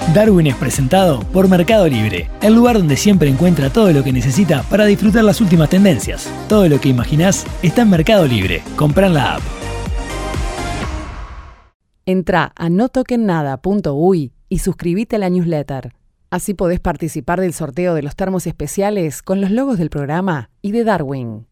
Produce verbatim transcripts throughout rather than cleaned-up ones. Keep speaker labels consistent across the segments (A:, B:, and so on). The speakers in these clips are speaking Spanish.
A: Darwin es presentado por Mercado Libre, el lugar donde siempre encuentra todo lo que necesita para disfrutar las últimas tendencias. Todo lo que imaginás está en Mercado Libre. Comprá en la app.
B: Entrá a no toquen nada punto uy y suscribite a la newsletter. Así podés participar del sorteo de los termos especiales con los logos del programa y de Darwin.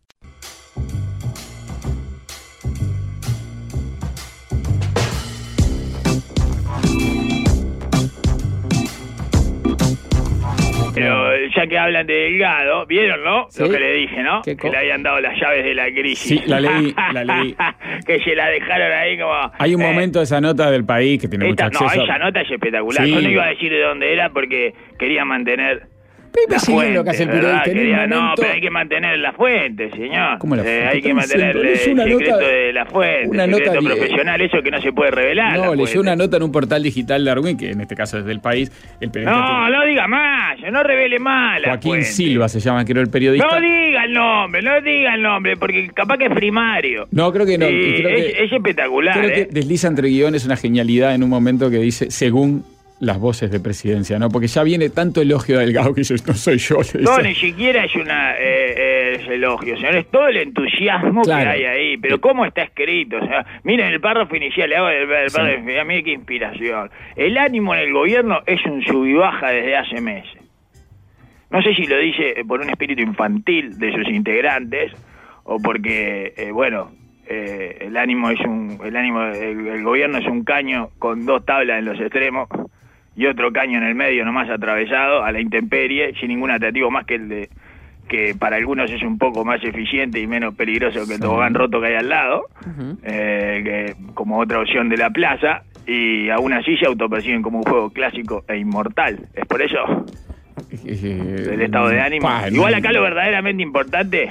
C: Pero ya que hablan de Delgado, ¿vieron, no?
D: ¿Sí?
C: Lo que le dije, ¿no?
D: ¿Qué
C: Que
D: co-
C: le habían dado las llaves de la crisis.
D: Sí, la leí, la leí.
C: Que se la dejaron ahí como...
D: Hay un
C: eh,
D: momento de esa nota del País que tiene
C: esta,
D: mucho
C: no,
D: acceso.
C: esa nota es espectacular.
D: Sí.
C: Yo no iba a decir de dónde era porque quería mantener...
D: Pero
C: la
D: sí,
C: fuente,
D: lo que hace el
C: ¿verdad?
D: periodista en un
C: Quería- No,
D: momento-
C: pero hay que mantener la fuente, señor.
D: ¿Cómo la
C: Eh,
D: fuente?
C: hay que
D: Están
C: mantener
D: diciendo,
C: el
D: leyó una
C: secreto
D: nota-
C: de la fuente,
D: una
C: el
D: nota
C: secreto
D: de-
C: profesional, eso que no se puede revelar.
D: No,
C: la
D: leyó
C: fuente.
D: una nota en un portal digital de Darwin, que en este caso es del País. El periodista
C: No, no diga más, no revele más la
D: Joaquín
C: fuente.
D: Silva se llama, creo, el periodista.
C: No diga el nombre, no diga el nombre, porque capaz que es primario.
D: No, creo que no.
C: Sí,
D: y creo
C: es,
D: que,
C: es espectacular,
D: creo que
C: ¿eh?
D: desliza entre guiones una genialidad en un momento que dice, según las voces de presidencia, ¿no? Porque ya viene tanto elogio de Delgado que yo no soy yo. le
C: No,
D: dice.
C: ni siquiera es una eh, eh, es elogio, señor, es todo el entusiasmo
D: Claro.
C: que hay ahí. Pero cómo está escrito, o sea, miren el párrafo inicial, le hago el, el párrafo
D: Sí.
C: inicial, mire qué inspiración. El ánimo en el gobierno es un sub y baja desde hace meses. No sé si lo dice por un espíritu infantil de sus integrantes o porque, eh, bueno, eh, el ánimo es un, el ánimo, el, el gobierno es un caño con dos tablas en los extremos y otro caño en el medio nomás atravesado a la intemperie sin ningún atractivo más que el de que para algunos es un poco más eficiente y menos peligroso que el tobogán roto que hay al lado, eh, que, como otra opción de la plaza, y aún así se autoperciben como un juego clásico e inmortal. Es por eso
D: Eh,
C: el estado de ánimo.
D: pa,
C: Igual
D: no.
C: acá lo verdaderamente importante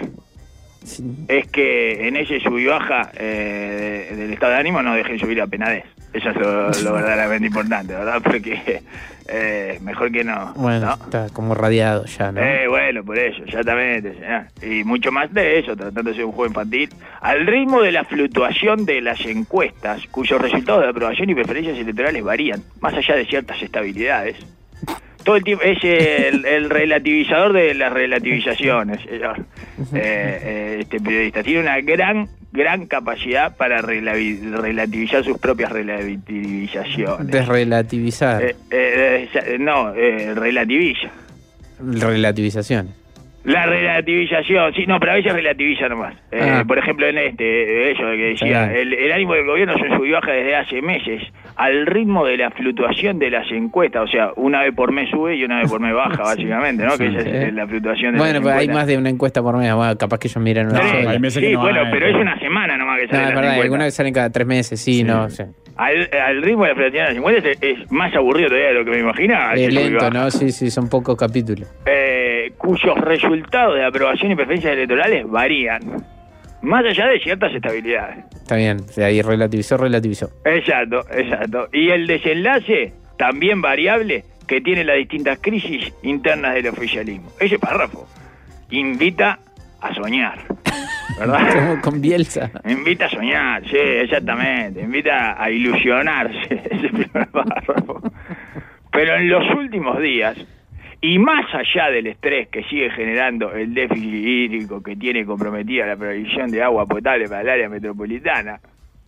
C: es que en ese sub y baja eh, de- del estado de ánimo no dejen subir a Penades. Eso es lo, lo verdaderamente importante, ¿verdad? Porque eh, mejor que no.
E: Bueno,
C: ¿no?
E: está como radiado ya, ¿no?
C: Eh, bueno, por eso, exactamente, señor. Y mucho más de eso, tratando de ser un juego infantil, al ritmo de la fluctuación de las encuestas, cuyos resultados de aprobación y preferencias electorales varían, más allá de ciertas estabilidades. Todo el tiempo es el, el relativizador de las relativizaciones, señor. Eh, eh, este periodista tiene una gran, gran capacidad para relavi- relativizar sus propias relativizaciones.
E: Desrelativizar.
C: Eh, eh, eh, no, eh, relativiza.
E: Relativizaciones.
C: La relativización, sí, no, pero a veces relativiza nomás. Eh,
E: Ah.
C: Por ejemplo, en este, eso que decía,
E: Está bien.
C: el, el ánimo del gobierno se sube y baja desde hace meses al ritmo de la fluctuación de las encuestas. O sea, una vez por mes sube y una vez por mes baja, básicamente, ¿no? Que esa
E: Sí.
C: es la fluctuación de
E: Bueno,
C: las
E: pero hay
C: encuestas.
E: más de una encuesta por mes. Bueno, capaz que ellos miran una
C: No,
E: sola.
D: hay meses que
C: sí,
D: no
C: bueno,
D: hay,
C: pero es
D: pero-
C: una semana nomás que
E: No,
C: salen
E: es
C: las
E: verdad,
C: encuestas.
E: algunas que salen cada tres meses, sí, no sé.
C: Al, al ritmo de la fluctuación de las encuestas es, es más aburrido todavía de lo que me imaginaba.
E: Es
C: ese sube y
E: lento,
C: baja.
E: ¿no? Sí, sí, son pocos capítulos.
C: Eh, cuyos resultados de aprobación y preferencias electorales varían, más allá de ciertas estabilidades.
E: Está bien, o sea, ahí relativizó, relativizó.
C: Exacto, exacto. Y el desenlace, también variable, que tiene las distintas crisis internas del oficialismo. Ese párrafo invita a soñar, ¿verdad?
E: Como con Bielsa.
C: Invita a soñar, sí, exactamente. Invita a ilusionarse, ese primer párrafo. Pero en los últimos días, y más allá del estrés que sigue generando el déficit hídrico que tiene comprometida la provisión de agua potable para el área metropolitana,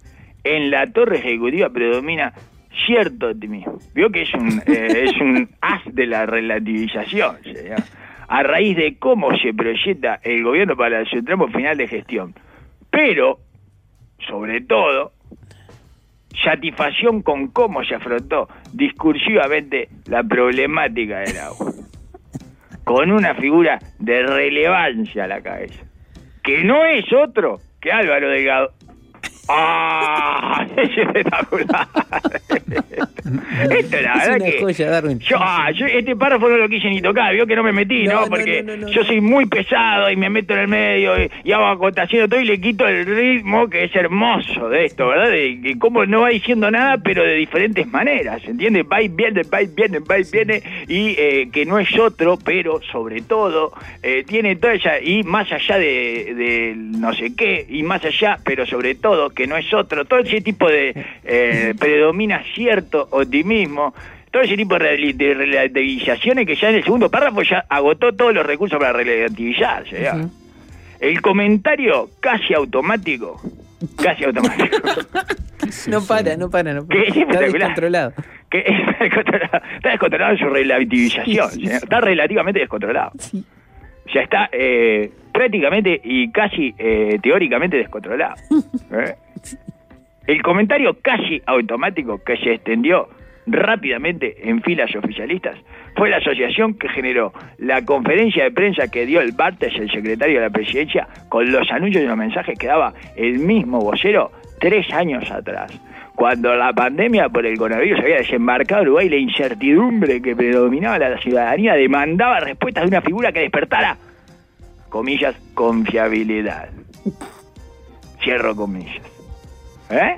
C: en la torre ejecutiva predomina cierto optimismo. Vio que es un, eh, es un as de la relativización, señor. A raíz de cómo se proyecta el gobierno para su tramo final de gestión. Pero, sobre todo, satisfacción con cómo se afrontó discursivamente la problemática del agua. Con una figura de relevancia a la cabeza. Que no es otro que Álvaro Delgado. ¡Ah! Es espectacular. Esto la
E: Es
C: verdad
E: una
C: que...
E: joya, Darwin.
C: Yo, ah, yo este párrafo no lo quise ni tocar, vio que no me metí, ¿no?
E: No, no,
C: Porque
E: no, no, no,
C: yo
E: no.
C: soy muy pesado y me meto en el medio y, y hago acotación todo y le quito el ritmo que es hermoso de esto, ¿verdad? De que como no va diciendo nada, pero de diferentes maneras, ¿entiendes? Va y viene, va y viene, va y viene, y eh, que no es otro, pero sobre todo eh, tiene toda esa, y más allá de, de no sé qué, y más allá, pero sobre todo, que no es otro, todo ese tipo de eh, predomina cierto optimismo, todo ese tipo de, rel- de relativizaciones que ya en el segundo párrafo ya agotó todos los recursos para relativizarse. ¿Ya? Uh-huh. El comentario casi automático, casi automático.
E: No para, no para, no para. Está descontrolado.
C: Que está descontrolado. Está descontrolado en su relativización. Sí, sí. Está relativamente descontrolado. Sí. Ya está eh, prácticamente y casi eh, teóricamente descontrolado. ¿Eh? El comentario casi automático que se extendió rápidamente en filas oficialistas fue la asociación que generó la conferencia de prensa que dio el Bartes, el secretario de la presidencia, con los anuncios y los mensajes que daba el mismo vocero tres años atrás, cuando la pandemia por el coronavirus había desembarcado en Uruguay y la incertidumbre que predominaba la ciudadanía demandaba respuestas de una figura que despertara, comillas, confiabilidad. Cierro comillas. ¿Eh?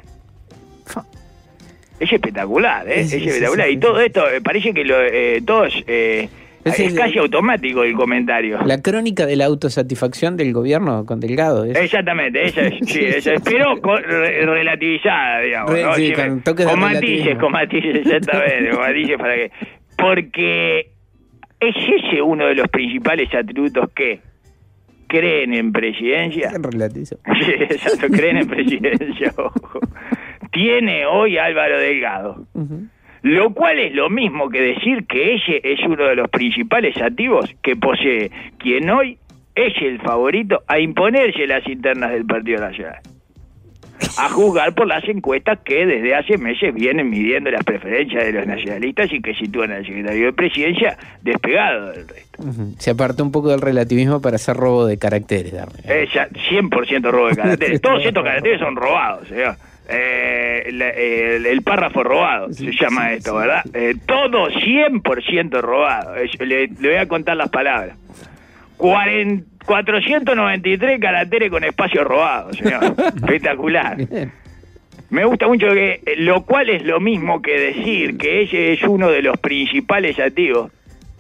C: Es espectacular, ¿eh?
E: Sí,
C: es espectacular. Sí, sí, sí, y todo esto, eh, parece que lo, eh, todos... Eh, es, es casi el, automático el comentario.
E: La crónica de la autosatisfacción del gobierno con Delgado. ¿Es?
C: Exactamente, esa es, sí, esa es, pero con, re, relativizada, digamos.
E: Re,
C: ¿no?
E: sí,
C: sí,
E: con,
C: me,
E: toques
C: con
E: de
C: matices, con matices, exactamente, con matices para que... Porque es ese uno de los principales atributos que creen en presidencia.
E: Relativizo.
C: Sí, exacto, creen en presidencia, ojo. Tiene hoy Álvaro Delgado. Uh-huh. Lo cual es lo mismo que decir que ese es uno de los principales activos que posee quien hoy es el favorito a imponerse las internas del Partido Nacional. A juzgar por las encuestas que desde hace meses vienen midiendo las preferencias de los nacionalistas y que sitúan al secretario de Presidencia despegado del resto.
E: Uh-huh. Se apartó un poco del relativismo para hacer robo de caracteres.
C: Eh, cien por ciento robo de caracteres. Todos estos caracteres son robados, señor. Eh, la, el, el párrafo robado, sí, se llama sí, esto, sí. ¿verdad? Eh, todo cien por ciento robado. Le, le voy a contar las palabras. cuarenta, cuatrocientos noventa y tres caracteres con espacio robado, señor. Espectacular. Me gusta mucho que, lo cual es lo mismo que decir que ese es uno de los principales activos.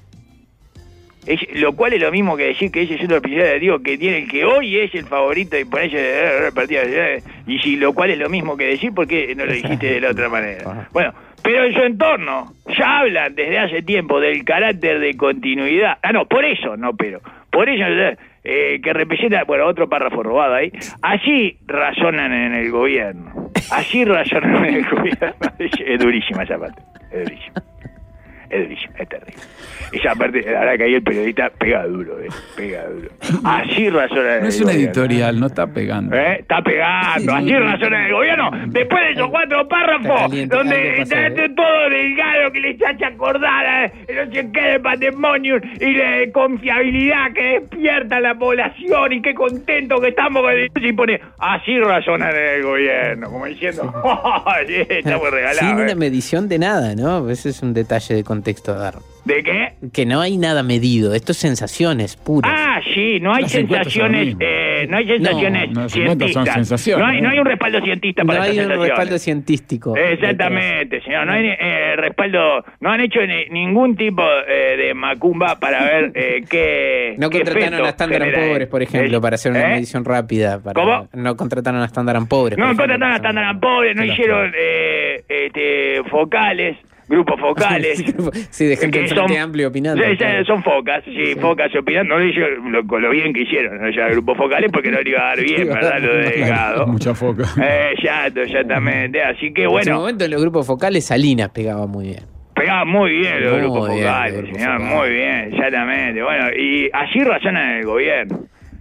C: Es, lo cual es lo mismo que decir que ese es uno de los principales activos que tiene el que hoy es el favorito y ponerse de partido. Y si lo cual es lo mismo que decir, ¿por qué no lo dijiste de la otra manera? Bueno, pero en su entorno ya hablan desde hace tiempo del carácter de continuidad. Ah, no, por eso, no, pero por eso eh, que representa, bueno, otro párrafo robado ahí. Así razonan en el gobierno. Así razonan en el gobierno. Es, es durísima esa parte. Es durísima. Es durísimo, es terrible. Esa parte, la verdad que ahí el periodista pega duro, eh, pega duro. Así razona el
D: No es
C: gobierno.
D: una editorial, no está pegando.
C: ¿Eh? Está pegando, así razona el gobierno. Después de esos cuatro párrafos, caliente, donde está eh. todo Delgado que le hace acordar, eh, no sé qué, de patrimonio y de confiabilidad que despierta a la población y qué contento que estamos con el... Y pone, así razonan en el gobierno, como diciendo, oh, sí, estamos regalados.
E: Sin
C: eh.
E: una medición de nada, ¿no? Ese es un detalle de contexto a dar.
C: ¿De qué?
E: Que no hay nada medido, esto es sensaciones puras.
C: Ah, sí, no hay
D: Las
C: sensaciones, eh, no hay sensaciones
D: no, no,
C: científicas.
D: Son sensaciones,
C: no, hay, no hay un respaldo científico para
E: no
C: esas
E: hay un
C: sensaciones.
E: respaldo científico.
C: Exactamente, señor, no hay eh, respaldo, no han hecho ni, ningún tipo eh, de macumba para ver eh, qué
E: No
C: qué
E: contrataron a Standard and Poor's, por ejemplo,
C: es,
E: para hacer una
C: ¿eh?
E: medición rápida. Para,
C: ¿Cómo?
E: No contrataron a Standard and Poor's.
C: No contrataron a Standard and Poor's, no hicieron eh, este, focales. Grupos focales.
E: Sí, de gente
C: que
E: del Frente
C: son,
E: Amplio opinando.
C: Sí, claro. Son focas, sí, sí, focas opinando. No dice lo, con lo bien que hicieron, ¿no? Ya grupos focales porque no le iba a dar bien, ¿verdad? Lo de Delgado.
D: Mucha foca.
C: Eh, exacto, exactamente. Así que bueno.
E: En ese momento en los grupos focales Salinas pegaba muy bien.
C: Pegaba muy bien los
E: muy
C: grupos
E: bien,
C: focales,
E: los grupos
C: señor,
E: focales.
C: muy bien, exactamente. Bueno, y así razonan en el gobierno.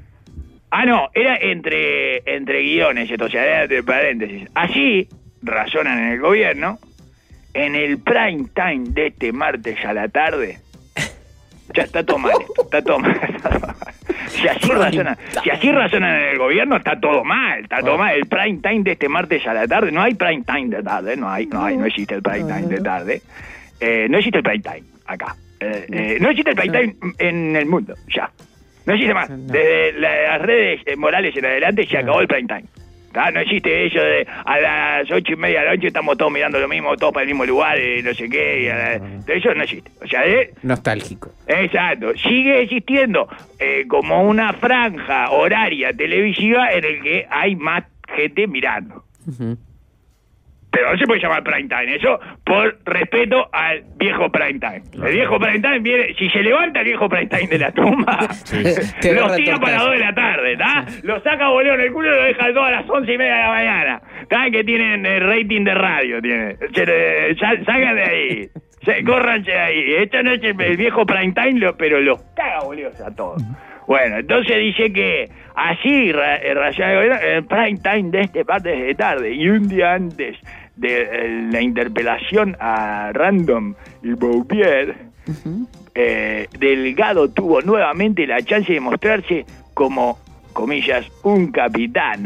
C: Ah, no, era entre, entre guiones esto, o sea, era entre paréntesis. Así razonan en el gobierno. En el prime time de este martes a la tarde, ya está todo mal esto, está todo mal. Si así razonan, si así razonan en el gobierno, está todo mal, está todo mal. El prime time de este martes a la tarde, no hay prime time de tarde, no hay, no hay, no existe el prime time de tarde. Eh, no existe el prime time acá. Eh, eh, no existe el prime time en el mundo, ya. No existe más. Desde las redes morales en adelante se acabó el prime time. ¿Ah? No existe eso de a las ocho y media de la noche estamos todos mirando lo mismo, todos para el mismo lugar, y no sé qué, y a la, eso no existe. O sea, de,
E: nostálgico.
C: Exacto. Sigue existiendo eh, como una franja horaria televisiva en el que hay más gente mirando. Uh-huh. Pero no se puede llamar prime time, eso por respeto al viejo prime time. El viejo prime time viene, si se levanta el viejo prime time de la tumba, sí, lo tira para las dos de la tarde, ¿está? Sí. Lo saca boleo en el culo y lo deja todas las once y media de la mañana. ¿Está? Que tienen el rating de radio, tiene. Se, sal, salgan de ahí, se, córranse de ahí. Esto no es el, el viejo prime time, lo, pero los caga boleos a todos. Bueno, entonces dice que así, el prime time de este parte de tarde y un día antes de eh, la interpelación a Random y Bouvier, uh-huh. eh, Delgado tuvo nuevamente la chance de mostrarse como, comillas, un capitán.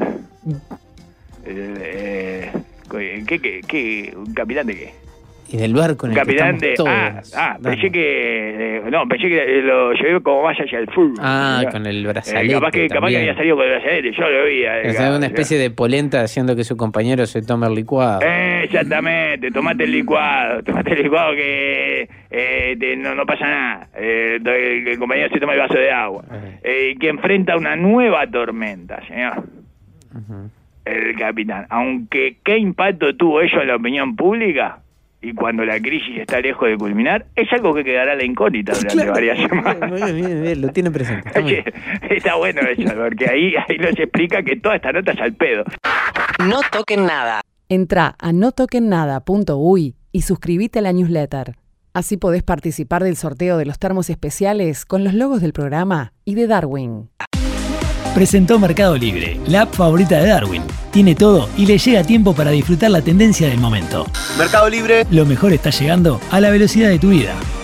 C: Eh, eh, ¿qué, qué, qué, ¿Un capitán de qué?
E: Y del barco en el
C: capitán
E: que
C: de
E: todos,
C: ah, ah pensé que eh, no pensé que lo llevé como más hacia el fútbol,
E: ah
C: ¿no?
E: Con el brazalete,
C: eh, capaz que capaz que había salido con el brazalete, yo lo vi, eh,
E: es una especie de polenta haciendo que su compañero se tome el licuado.
C: Eh, exactamente, tomate el licuado, tomate el licuado que eh, te, no, no pasa nada, eh, el, el compañero se toma el vaso de agua, eh. Eh, que enfrenta una nueva tormenta, señor. Uh-huh. El capitán, aunque qué impacto tuvo ello en la opinión pública y cuando la crisis está lejos de culminar, es algo que quedará a la incógnita durante claro, varias semanas.
E: Bien, bien, bien, lo tiene presente. Está,
C: Oye, está bueno eso, porque ahí, ahí nos explica que toda esta nota es al pedo.
B: No toquen nada. Entrá a no toquen nada punto uy y suscríbete a la newsletter. Así podés participar del sorteo de los termos especiales con los logos del programa y de Darwin.
A: Presentó Mercado Libre, la app favorita de Darwin. Tiene todo y le llega tiempo para disfrutar la tendencia del momento.
F: Mercado Libre.
A: Lo mejor está llegando a la velocidad de tu vida.